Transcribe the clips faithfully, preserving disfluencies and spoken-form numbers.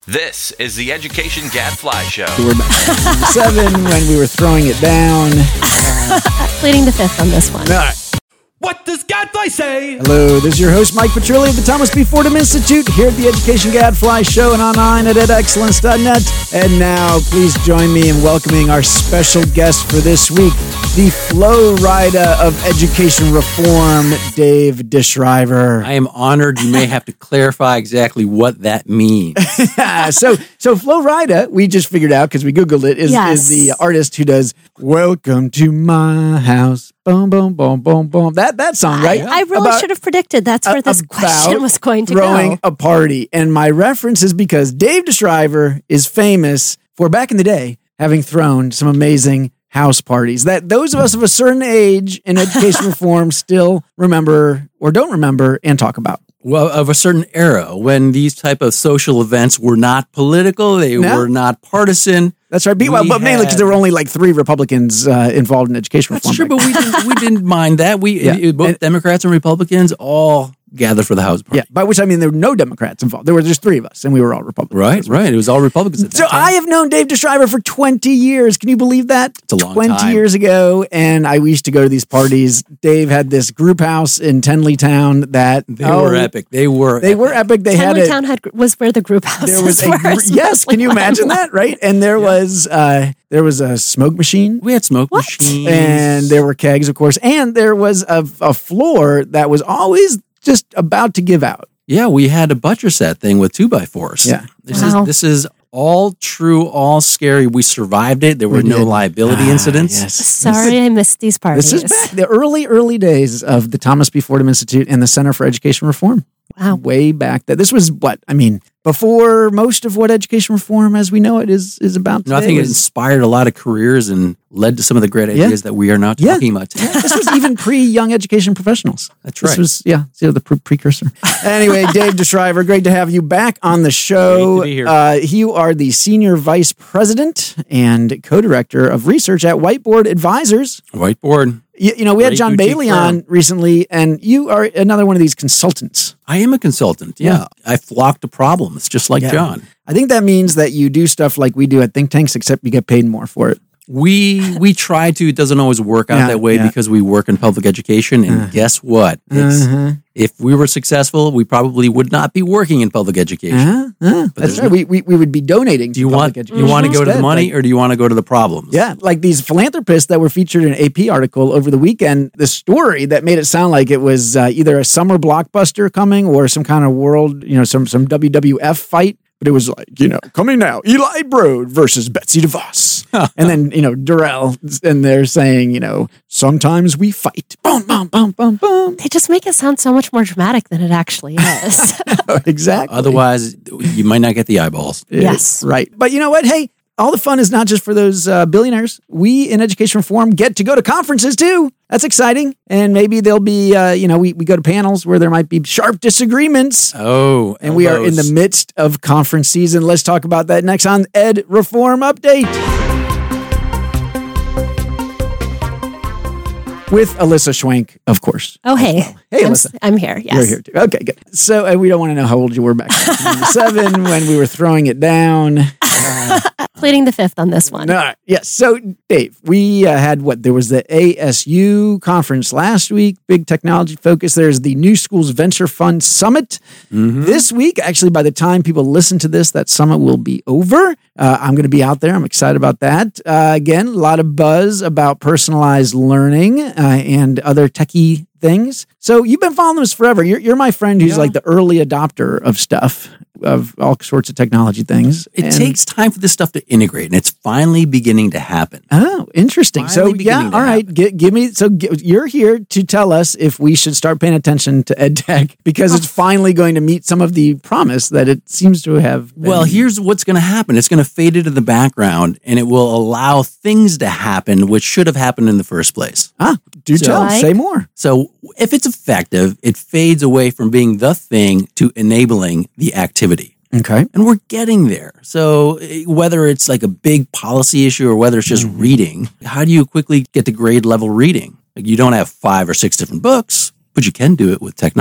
This is the Education Gadfly Show. We're back at seven when we were throwing it down. Uh, Pleading the fifth on this one. All right. What does Gadfly say? Hello, this is your host, Mike Petrilli of the Thomas B. Fordham Institute, here at the Education Gadfly Show and online at ed excellence dot net. And now, please join me in welcoming our special guest for this week, the Flow Rider of Education Reform, Dave DeShriver. I am honored. You may have to clarify exactly what that means. so, so Flow Rider, we just figured out because we Googled it, is, Yes. is the artist who does "Welcome to My House." Boom, boom, boom, boom, boom. That that song, right? I, I really About- should have predicted that's where this about question was going to throwing go. a party. And my reference is because Dave DeShriver is famous for, back in the day, having thrown some amazing house parties that those of us of a certain age in education reform still remember or don't remember and talk about. Well, of a certain era when these type of social events were not political, they No. were not partisan. That's right. Be- well, We but mainly because had- there were only like three Republicans uh, involved in education reform. That's true, back but we didn't, we didn't mind that. We Yeah. it- both And- Democrats and Republicans all gathered for the house party. Yeah, by which I mean there were no Democrats involved. There were just three of us, and we were all Republicans. Right, right. It was all Republicans at that So time. I have known Dave DeShriver for twenty years. Can you believe that? It's a long twenty time. years ago, and I used to go to these parties. Dave had this group house in Tenleytown that They oh, were epic. They were They were epic. They had Tenleytown a had was where the group houses there was a were. gr- so yes. Can you that's imagine why- that? Right, and there was uh, there was a smoke machine. We had smoke What? machines. And there were kegs, of course, and there was a, a floor that was always just about to give out. Yeah, we had a buttress that thing with two by fours. Yeah. This Wow. is this is all true, all scary. We survived it. There were We no did. liability Ah, incidents. yes. Sorry, I missed these parties. This is back the early, early days of the Thomas B. Fordham Institute and the Center for Education Reform. Wow. Way back that this was what I mean before most of what education reform as we know it is is about. No, I today think it was- inspired a lot of careers and led to some of the great Yeah. ideas that we are now Yeah. talking about today. this was even pre young education professionals. That's This right. was yeah, so the pre- precursor. Anyway, Dave DeShriver, great to have you back on the show. Great to be here. Uh, you are the senior vice president and co-director of research at Whiteboard Advisors. Whiteboard. You, you know, we had Great John boutique Bailey firm. on recently, and you are another one of these consultants. I am a consultant. Yeah. I flock to problems just like Yeah. John. I think that means that you do stuff like we do at think tanks, except you get paid more for it. We we try to. It doesn't always work out Yeah, that way yeah. because we work in public education. And guess what? It's, Uh-huh. If we were successful, we probably would not be working in public education. Uh-huh. Uh-huh. That's there's right. no- We, we we would be donating. Do you to want public do you want to go to the instead, money like- or do you want to go to the problems? Yeah, like these philanthropists that were featured in an A P article over the weekend. The story that made it sound like it was uh, either a summer blockbuster coming or some kind of world, you know, some some W W F fight. But it was like, you know, coming now, Eli Broad versus Betsy DeVos. And then, you know, Durrell, and they're saying, you know, sometimes we fight. Boom, boom, boom, boom, boom. They just make it sound so much more dramatic than it actually is. Exactly. Otherwise, you might not get the eyeballs. Yes. Right. But you know what? Hey, all the fun is not just for those uh, billionaires. We in education reform get to go to conferences too. That's exciting. And maybe there'll be, uh, you know, we, we go to panels where there might be sharp disagreements. Oh, And we are in the elbows. midst of conference season. Let's talk about that next on Ed Reform Update. With Alyssa Schwenk, of course. Oh, hey. Hey, I'm, Alyssa. I'm here. Yes. You're here too. Okay, good. So uh, we don't want to know how old you were back in seven when we were throwing it down. Pleading the fifth on this one. All right. Yes. So, Dave, we uh, had what? There was the A S U conference last week, big technology focus. There's the New Schools Venture Fund Summit this week. Actually, by the time people listen to this, that summit will be over. Uh, I'm going to be out there. I'm excited about that. Uh, again, a lot of buzz about personalized learning uh, and other techie things. So you've been following this forever. You're, you're my friend who's Yeah. like the early adopter of stuff, of all sorts of technology things. It And- takes time for this stuff to integrate, and it's finally beginning to happen. Oh, interesting. So, Finally yeah, beginning to all right. Gi- give me, so gi- you're here to tell us if we should start paying attention to EdTech because it's finally going to meet some of the promise that it seems to have. been- Well, here's what's going to happen. It's going to fade into the background, and it will allow things to happen which should have happened in the first place. Ah, do So- tell. Like? Say more. So if it's effective, it fades away from being the thing to enabling the activity. Okay. And we're getting there. So eh, whether it's like a big policy issue or whether it's just reading, how do you quickly get to grade level reading? Like you don't have five or six different books, but you can do it with technology.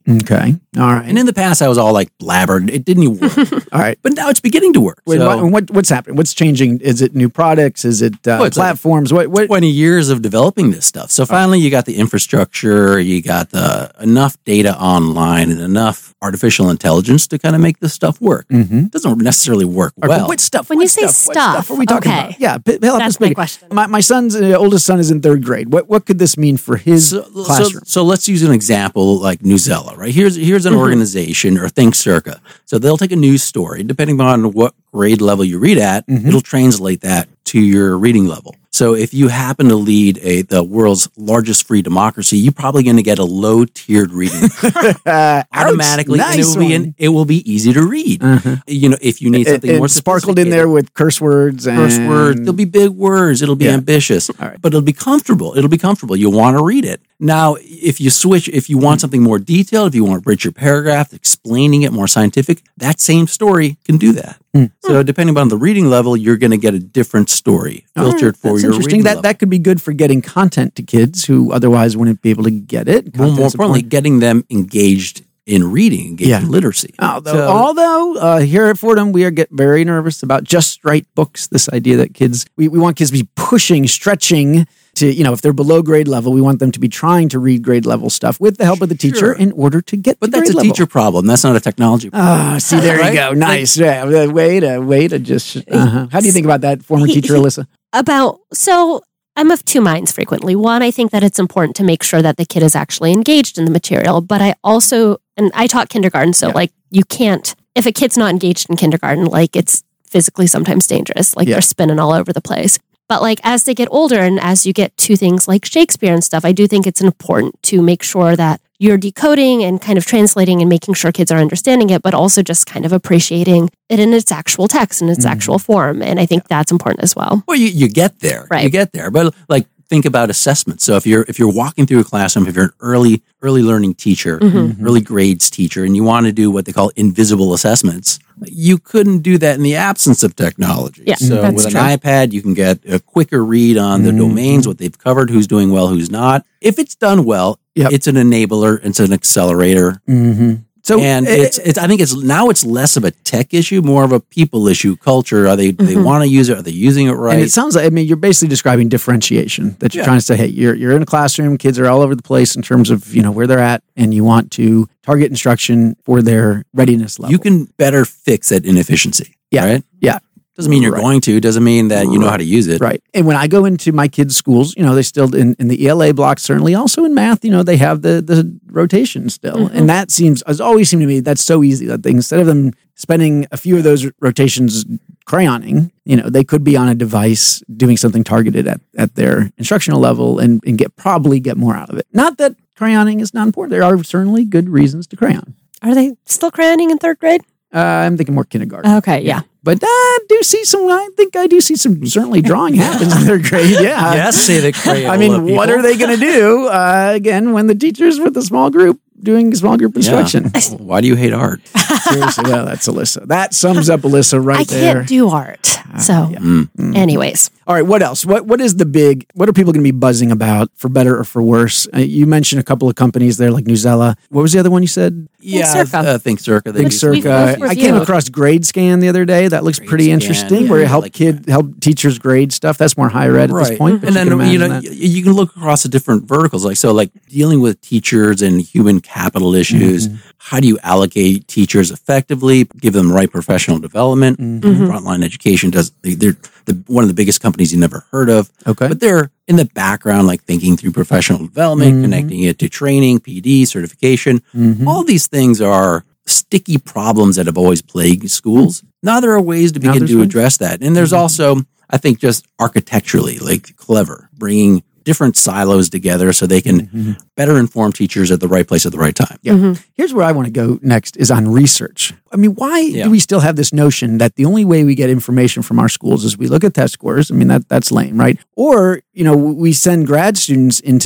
Okay. All right. And in the past, I was all like blabbered. It didn't even work. All right. But now it's beginning to work. Wait, So- what, what, what's happening? What's changing? Is it new products? Is it uh, Well, it's like platforms? what? What? twenty years of developing this stuff. So finally you got the infrastructure, you got the enough data online and enough artificial intelligence to kind of make this stuff work. Mhm. It doesn't necessarily work All right, well. what stuff? When what you say stuff, what stuff, are we talking okay. about? Yeah, p- help That's us my make- question. My, my son's uh, oldest son is in third grade. What what could this mean for his So, so, classroom? so let's use an example like Newsella, right? Here's here's an Mm-hmm. organization or Think Circa. So they'll take a news story, depending on what grade level you read at, Mm-hmm. it'll translate that to your reading level. So if you happen to lead a the world's largest free democracy, you're probably going to get a low tiered reading Uh, automatically, ouch, and it will be nice an, it will be easy to read. Uh-huh. You know, if you need It- something it more sparkled in there with curse words and curse words. There'll be big words. It'll be Yeah. ambitious, All right. but it'll be comfortable. It'll be comfortable. You'll want to read it. Now, if you switch, if you want something more detailed, if you want a richer paragraph, explaining it more scientific, that same story can do that. Hmm. So depending on the reading level, you're going to get a different story All right, filtered for that's your interesting. reading That level. that could be good for getting content to kids who otherwise wouldn't be able to get it. Well, more Content's importantly, important. getting them engaged in reading, engaged Yeah. in literacy. Although, So- although uh, here at Fordham, we are get very nervous about just right books. This idea that kids, we, we want kids to be pushing, stretching to, you know, if they're below grade level, we want them to be trying to read grade level stuff with the help of the teacher Sure. in order to get but to that's grade a level. teacher problem. That's not a technology problem. Ah, see, there Right? you go. Nice. Yeah, uh, way to, way to just, uh-huh. How do you think about that, former He- teacher he- Alyssa? About so I'm of two minds frequently. One, I think that it's important to make sure that the kid is actually engaged in the material, but I also and I taught kindergarten, so Yeah. like you can't if a kid's not engaged in kindergarten, like it's physically sometimes dangerous. Like Yeah. they're spinning all over the place. But like as they get older and as you get to things like Shakespeare and stuff, I do think it's important to make sure that you're decoding and kind of translating and making sure kids are understanding it, but also just kind of appreciating it in its actual text and its Mhm. actual form. And I think that's important as well. Well, you, you get there. Right. You get there. But like think about assessment. So if you're if you're walking through a classroom, if you're an early early learning teacher, Mhm. early grades teacher, and you want to do what they call invisible assessments, you couldn't do that in the absence of technology. Yeah, so that's with true. an iPad, you can get a quicker read on the Mhm. domains, what they've covered, who's doing well, who's not. If it's done well, Yep. it's an enabler, it's an accelerator. Mm-hmm. So, and uh, it's, it's, I think it's now it's less of a tech issue, more of a people issue, culture. Are they, they Mhm. want to use it? Are they using it right? And it sounds like, I mean, you're basically describing differentiation that you're Yeah. trying to say, hey, you're, you're in a classroom, kids are all over the place in terms of, you know, where they're at, and you want to target instruction for their readiness level. You can better fix that inefficiency. Yeah. Right? Yeah. Doesn't mean you're Right. going to. Doesn't mean that you know how to use it. Right. And when I go into my kids' schools, you know, they still in, in the E L A block, certainly also in math, you know, they have the the rotation still. Mhm. And that seems, has always seemed to me, that's so easy that they, instead of them spending a few of those rotations crayoning, you know, they could be on a device doing something targeted at, at their instructional level and, and get probably get more out of it. Not that crayoning is not important. There are certainly good reasons to crayon. Are they still crayoning in third grade? Uh, I'm thinking more kindergarten. Okay, yeah. But I do see some, I think I do see some, certainly drawing happens in third grade. Yeah. Yes, say the crayon. I mean, what are they going to do uh, again when the teacher's with a small group doing small group instruction? Why do you hate art? Seriously, well, that's Alyssa. That sums up Alyssa right I there. can't do art. So, yeah. Mm. anyways, All right, what else? What What is the big? What are people going to be buzzing about for better or for worse? Uh, you mentioned a couple of companies there, like Newsella. What was the other one you said? Yeah, Circa. uh, Think Circa. They Think do We've Circa. both I came reviewed. across GradeScan the other day. That looks pretty GradeScan, interesting. yeah, where I it help like kid help teachers grade stuff. That's more higher ed at this Right. point. but And you then, can you know, imagine y- that. you can look across the different verticals. Like, so like dealing with teachers and human capital issues. Mm-hmm. How do you allocate teachers effectively, give them the right professional development? Mm-hmm. Frontline Education does, they- they're the, one of the biggest companies you never heard of. Okay. But they're in the background, like thinking through professional development, Mhm. connecting it to training, P D, certification. Mhm. All these things are sticky problems that have always plagued schools. Now there are ways to Now begin there's to ways. address that. And there's also, I think, just architecturally, like clever, bringing different silos together so they can Mhm. better inform teachers at the right place at the right time. Yeah. Mhm. Here's where I want to go next is on research. I mean, why Yeah. do we still have this notion that the only way we get information from our schools is we look at test scores? I mean, that that's lame, right? Or, you know, we send grad students into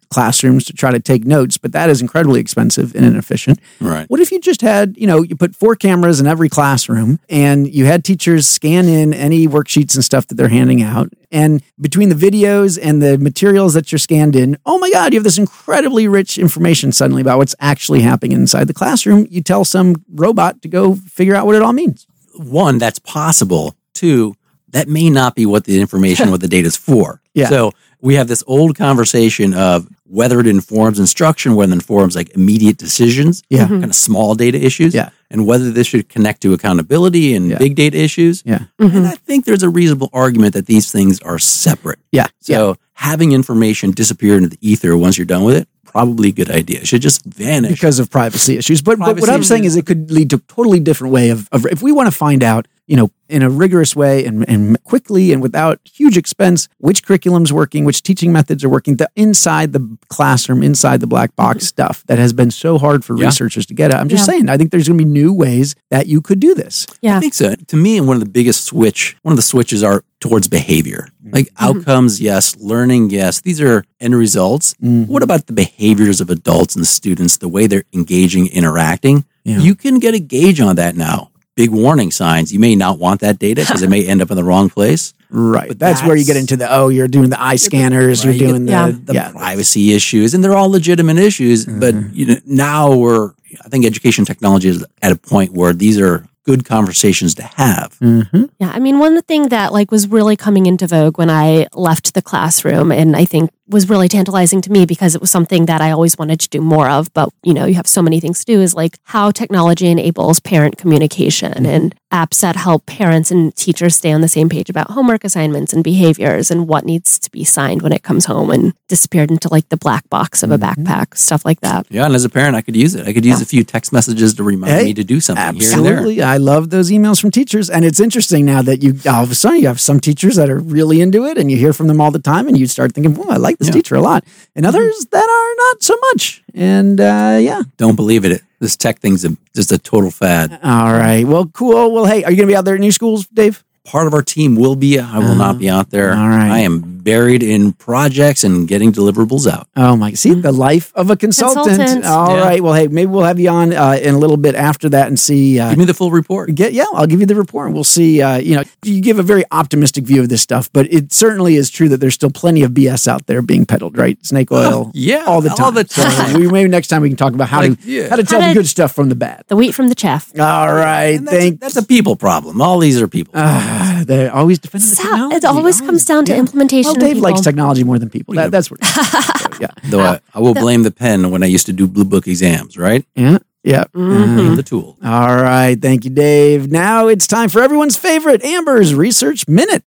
classrooms to try to take notes, but that is incredibly expensive and inefficient. Right. What if you just had, you know, you put four cameras in every classroom and you had teachers scan in any worksheets and stuff that they're handing out, and between the videos and the materials that you're scanned in, oh my God, you have this incredibly rich information suddenly about what's actually happening inside the classroom. You tell some robot to go figure out what it all means. One, that's possible. Two, that may not be what the information, what the data is for. Yeah. So we have this old conversation of whether it informs instruction, whether it informs like immediate decisions, Yeah. kind of small data issues, Yeah. and whether this should connect to accountability and Yeah. big data issues. Yeah. And I think there's a reasonable argument that these things are separate. Yeah. So having information disappear into the ether once you're done with it, probably a good idea. It should just vanish. Because of privacy issues. But, but what Privacy I'm saying issues. is it could lead to a totally different way of, of if we want to find out, you know, in a rigorous way and, and quickly and without huge expense, which curriculum's working, which teaching methods are working, the inside the classroom, inside the black box stuff that has been so hard for Yeah. researchers to get at. I'm just Yeah. saying, I think there's going to be new ways that you could do this. Yeah. I think so. To me, one of the biggest switch, one of the switches are towards behavior. Like outcomes, yes. Learning, yes. These are end results. What about the behaviors of adults and students, the way they're engaging, interacting? Yeah. You can get a gauge on that now. Big warning signs. You may not want that data because it may end up in the wrong place. Right. But that's, where you get that's- into the, oh, you're doing the eye scanners, Right, you're you doing get the, Yeah. the yeah. privacy issues, and they're all legitimate issues. But you know, now we're, I think education technology is at a point where these are good conversations to have. Mm-hmm. Yeah, I mean, one thing that like was really coming into vogue when I left the classroom, and I think was really tantalizing to me because it was something that I always wanted to do more of. But you know, you have so many things to do. Is like how technology enables parent communication Mm-hmm. and apps that help parents and teachers stay on the same page about homework assignments and behaviors and what needs to be signed when it comes home and disappeared into like the black box of a Mm-hmm. backpack, stuff like that. Yeah, and as a parent, I could use it. I could use a few text messages to remind Hey, me to do something here and there. Absolutely. I love those emails from teachers. And it's interesting now that you all of a sudden you have some teachers that are really into it and you hear from them all the time and you start thinking, well, I like this Yeah. teacher a lot. And others that are not so much. And uh, yeah. Don't believe it. This tech thing's a, just a total fad. All right. Well, cool. Well, hey, are you going to be out there at new schools, Dave? Part of our team will be. I will not be out there. all right. I am buried in projects and getting deliverables out. Oh my! See the life of a consultant. Consultant. All Yeah. right. Well, hey, maybe we'll have you on uh, in a little bit after that and see. Uh, Give me the full report. Get yeah, I'll give you the report. And we'll see. Uh, you know, you give a very optimistic view of this stuff, but it certainly is true that there's still plenty of B S out there being peddled, right? Snake oil, yeah, all the time. all the time. So we, maybe next time we can talk about how Like, to yeah. how to tell How the to- good stuff from the bad. The wheat from the chaff. All right, And that's, a, thank. that's a people problem. All these are people. Ah, they're always defending the So- technology. it always comes down to implementation Well, of Dave likes people. technology more than people. That, that's what. So, yeah, Though I, I will blame the pen when I used to do blue book exams, right? yeah, yeah. Blame the tool. All right, thank you, Dave. Now it's time for everyone's favorite Amber's Research Minute.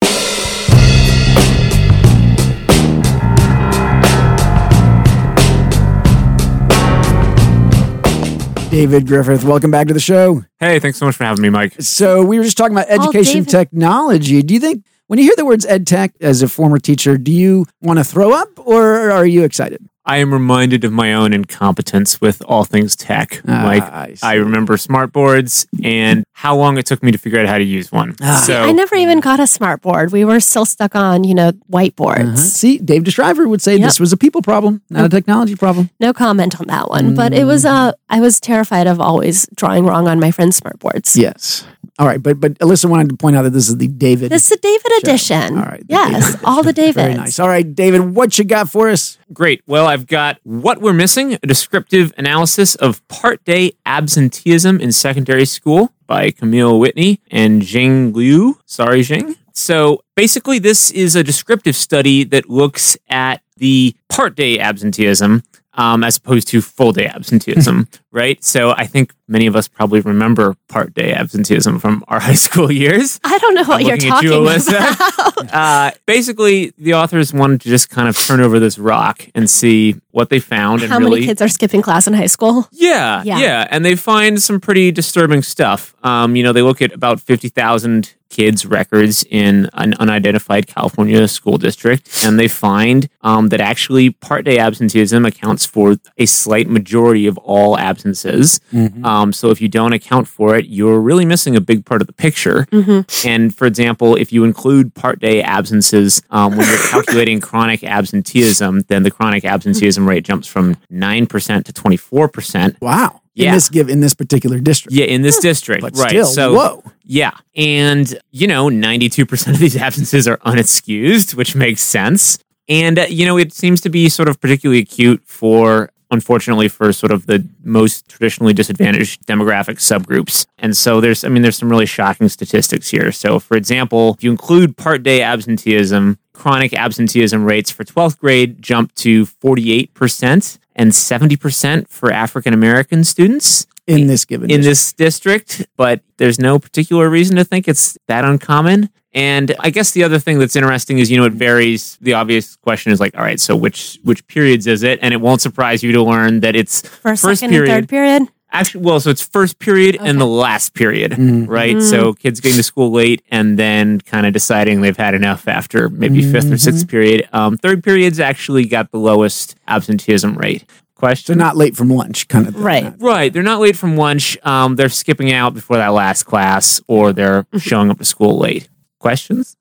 David Griffith, welcome back to the show. Hey, thanks so much for having me, Mike. So we were just talking about education David. technology. Do you think when you hear the words ed tech as a former teacher, do you want to throw up or are you excited? I am reminded of my own incompetence with all things tech. Ah, like, I see. I remember smart boards and how long it took me to figure out how to use one. Ah. so, I never even got a smart board. We were still stuck on, you know, whiteboards. Uh-huh. See, Dave DeShriver would say Yep. this was a people problem, not a technology problem. No comment on that one. But it was uh I was terrified of always drawing wrong on my friend's smart boards. Yes. All right, but but Alyssa wanted to point out that this is the David. This is the David edition. All right, the Yes, David all the Davids. Very nice. All right, David, what you got for us? great. Well, I've got What We're Missing, a descriptive analysis of part day absenteeism in secondary school by Camille Whitney and Jing Liu. Sorry, Jing. So basically, this is a descriptive study that looks at the part day absenteeism um, as opposed to full day absenteeism, right? So I think many of us probably remember part day absenteeism from our high school years. I don't know what I'm you're looking at talking you, Alyssa. about. Uh, basically, the authors wanted to just kind of turn over this rock and see what they found. How and really, many kids are skipping class in high school? Yeah, Yeah. yeah, and they find some pretty disturbing stuff. Um, you know, they look at about fifty thousand kids' records in an unidentified California school district, and they find um, that actually part day absenteeism accounts for a slight majority of all absenteeism absences. Um, so if you don't account for it, you're really missing a big part of the picture. And for example, if you include part day absences um, when you're calculating chronic absenteeism, then the chronic absenteeism rate jumps from nine percent to twenty-four percent. Wow. In Yeah. this give in this particular district. Yeah, in this district, But right? still, so, whoa. yeah, and you know, ninety-two percent of these absences are unexcused, which makes sense. And uh, you know, it seems to be sort of particularly acute for, unfortunately, for sort of the most traditionally disadvantaged demographic subgroups. And so there's, I mean, there's some really shocking statistics here. So, for example, if you include part day absenteeism, chronic absenteeism rates for twelfth grade jump to forty-eight percent. And seventy percent for African American students In this given in district. this district, but there's no particular reason to think it's that uncommon. And I guess the other thing that's interesting is, you know, it varies. The obvious question is like, all right, so which which periods is it? And it won't surprise you to learn that it's First, first second, period. and third period. Actually, well, so it's first period and the last period, right? So kids getting to school late and then kind of deciding they've had enough after maybe fifth or sixth period. Um, third period's actually got the lowest absenteeism rate. Question? So not late from lunch kind of thing. Right. Right. They're not late from lunch. Um, they're skipping out before that last class, or they're showing up to school late. Questions?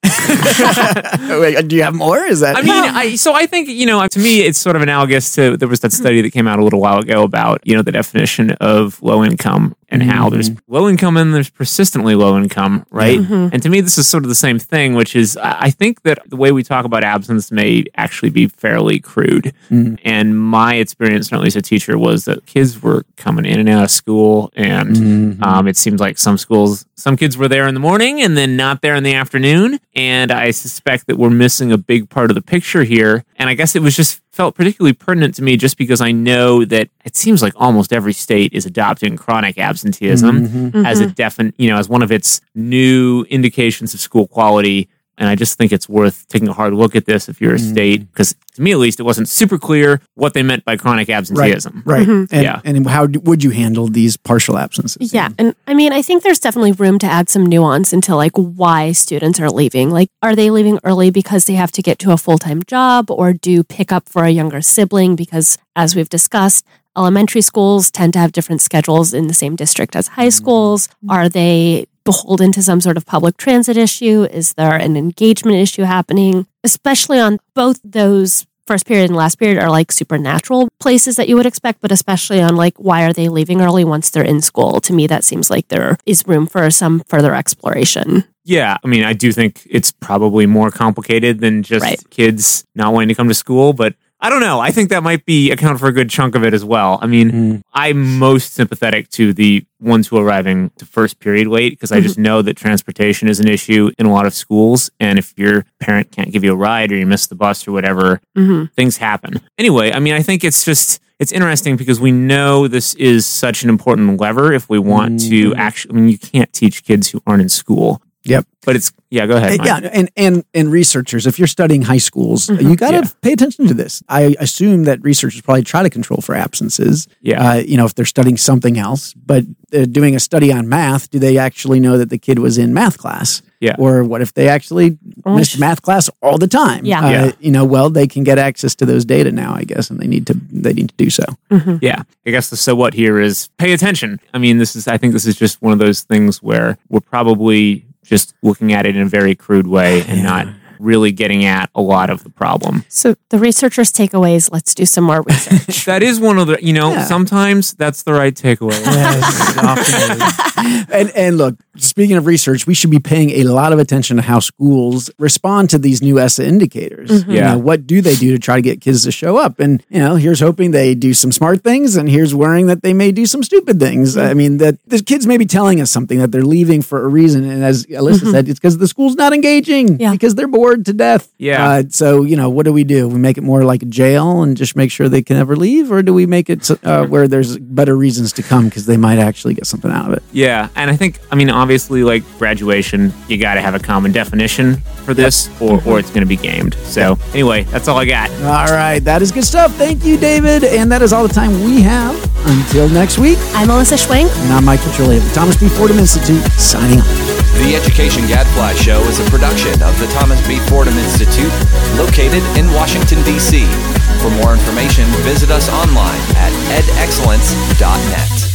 Wait, do you have more? Is that I mean, I, so I think, you know, to me, it's sort of analogous to, there was that study that came out a little while ago about, you know, the definition of low income and how there's low income and there's persistently low income, right? And to me, this is sort of the same thing, which is, I I think that the way we talk about absence may actually be fairly crude. And my experience, certainly as a teacher, was that kids were coming in and out of school, and um, it seemed like some schools, some kids were there in the morning and then not there in the afternoon. And I suspect that we're missing a big part of the picture here. And I guess it was just felt particularly pertinent to me just because I know that it seems like almost every state is adopting chronic absenteeism as a definite, you know, as one of its new indications of school quality. And I just think it's worth taking a hard look at this if you're a state, because to me at least, it wasn't super clear what they meant by chronic absenteeism. Right. And, Yeah. and how do, would you handle these partial absences? Yeah. And I mean, I think there's definitely room to add some nuance into like why students are leaving. Like, are they leaving early because they have to get to a full time job or do pick up for a younger sibling? Because as we've discussed, elementary schools tend to have different schedules in the same district as high schools. Are they beholden to some sort of public transit issue? Is there an engagement issue happening? Especially on both those first period and last period are like supernatural places that you would expect, but especially on like, why are they leaving early once they're in school? To me, that seems like there is room for some further exploration. Yeah, I mean, I do think it's probably more complicated than just Right. kids not wanting to come to school, but I don't know. I think that might be account for a good chunk of it as well. I mean, I'm most sympathetic to the ones who are arriving to first period late because I just know that transportation is an issue in a lot of schools. And if your parent can't give you a ride or you miss the bus or whatever, things happen. Anyway, I mean, I think it's just, it's interesting because we know this is such an important lever if we want to actually, I mean, you can't teach kids who aren't in school. Yep. But it's, yeah, go ahead. And, Mike. yeah, and, and and researchers, if you're studying high schools, you got to Yeah. pay attention to this. I assume that researchers probably try to control for absences. Yeah. Uh, you know, if they're studying something else, but uh, doing a study on math, do they actually know that the kid was in math class? Yeah. Or what if they actually missed math class all the time? Yeah. Uh, Yeah. You know, well, they can get access to those data now, I guess, and they need to they need to do so. Yeah. I guess the so what here is pay attention. I mean, this is, I think this is just one of those things where we're probably just looking at it in a very crude way and not really getting at a lot of the problem. So the researchers' takeaways, let's do some more research. That is one of the, you know, Yeah. sometimes that's the right takeaway. and and look, speaking of research, we should be paying a lot of attention to how schools respond to these new E S S A indicators. You Yeah. know, what do they do to try to get kids to show up? And you know, here's hoping they do some smart things, and here's worrying that they may do some stupid things. I mean, that the kids may be telling us something that they're leaving for a reason, and as Alyssa said, it's because the school's not engaging, Yeah. because they're bored to death. Yeah. Uh, so you know, what do we do? We make it more like a jail and just make sure they can never leave, or do we make it uh, where there's better reasons to come because they might actually get something out of it? Yeah. And I think, I mean, obviously, like graduation, you got to have a common definition for this or, or it's going to be gamed. So anyway, that's all I got. All right, that is good stuff. Thank you, David. And that is all the time we have. Until next week, I'm Melissa Schwenk. and I'm Mike Petrilli of the Thomas B. Fordham Institute, signing off. The Education Gadfly Show is a production of the Thomas B. Fordham Institute, located in Washington, D C For more information, visit us online at ed excellence dot net.